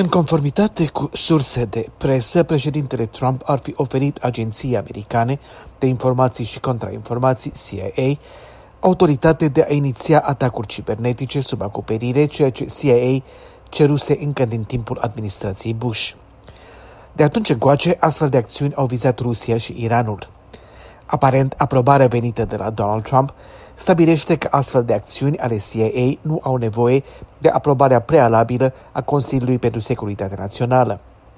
În conformitate cu surse de presă, președintele Trump ar fi oferit agenției americane de informații și contrainformații, CIA, autoritate de a iniția atacuri cibernetice sub acoperire, ceea ce CIA ceruse încă din timpul administrației Bush. De atunci încoace, astfel de acțiuni au vizat Rusia și Iranul. Aparent, aprobarea venită de la Donald Trump stabilește că astfel de acțiuni ale CIA nu au nevoie de aprobarea prealabilă a Consiliului pentru Securitate Națională.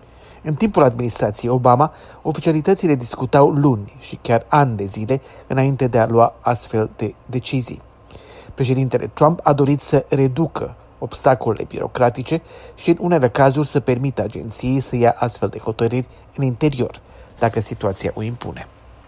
În timpul administrației Obama, oficialitățile discutau luni și chiar ani de zile înainte de a lua astfel de decizii. Președintele Trump a dorit să reducă obstacolele birocratice și în unele cazuri să permită agenției să ia astfel de hotărâri în interior, dacă situația o impune.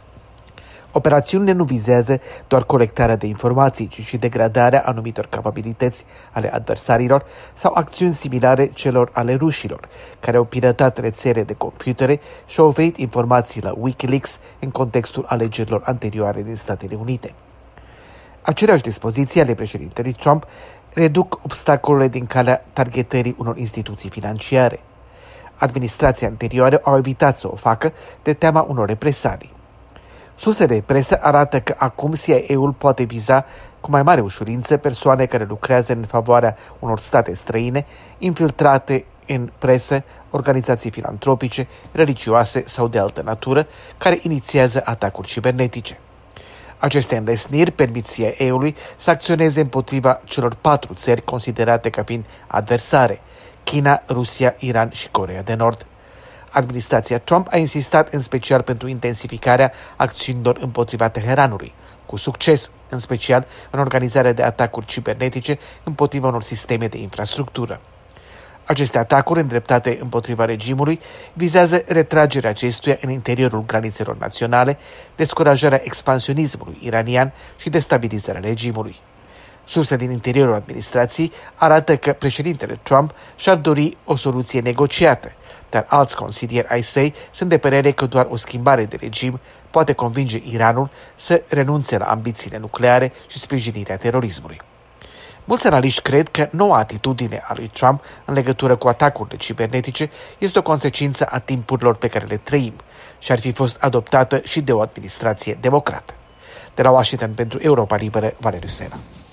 Operațiunile nu vizează doar colectarea de informații, ci și degradarea anumitor capabilități ale adversarilor sau acțiuni similare celor ale rușilor, care au piratat rețele de computere și au oferit informații la Wikileaks în contextul alegerilor anterioare din Statele Unite. Aceleași dispoziții ale președintelui Trump reduc obstacolele din calea targetării unor instituții financiare. Administrația anterioară au evitat să o facă de teama unor represalii. Sursele de presă arată că acum CIA-ul poate viza cu mai mare ușurință persoane care lucrează în favoarea unor state străine, infiltrate în presă, organizații filantropice, religioase sau de altă natură, care inițiază atacuri cibernetice. Aceste înlesniri permit CIA-ului să acționeze împotriva celor 4 țări considerate ca fiind adversare: China, Rusia, Iran și Coreea de Nord. Administrația Trump a insistat în special pentru intensificarea acțiunilor împotriva Teheranului, cu succes, în special în organizarea de atacuri cibernetice împotriva unor sisteme de infrastructură. Aceste atacuri îndreptate împotriva regimului vizează retragerea acestuia în interiorul granițelor naționale, descurajarea expansionismului iranian și destabilizarea regimului. Surse din interiorul administrației arată că președintele Trump și-ar dori o soluție negociată, dar alți consilieri ai săi sunt de părere că doar o schimbare de regim poate convinge Iranul să renunțe la ambițiile nucleare și sprijinirea terorismului. Mulți analiști cred că noua atitudine a lui Trump în legătură cu atacurile cibernetice este o consecință a timpurilor pe care le trăim și ar fi fost adoptată și de o administrație democrată. De la Washington pentru Europa Liberă, Valeriu Sena.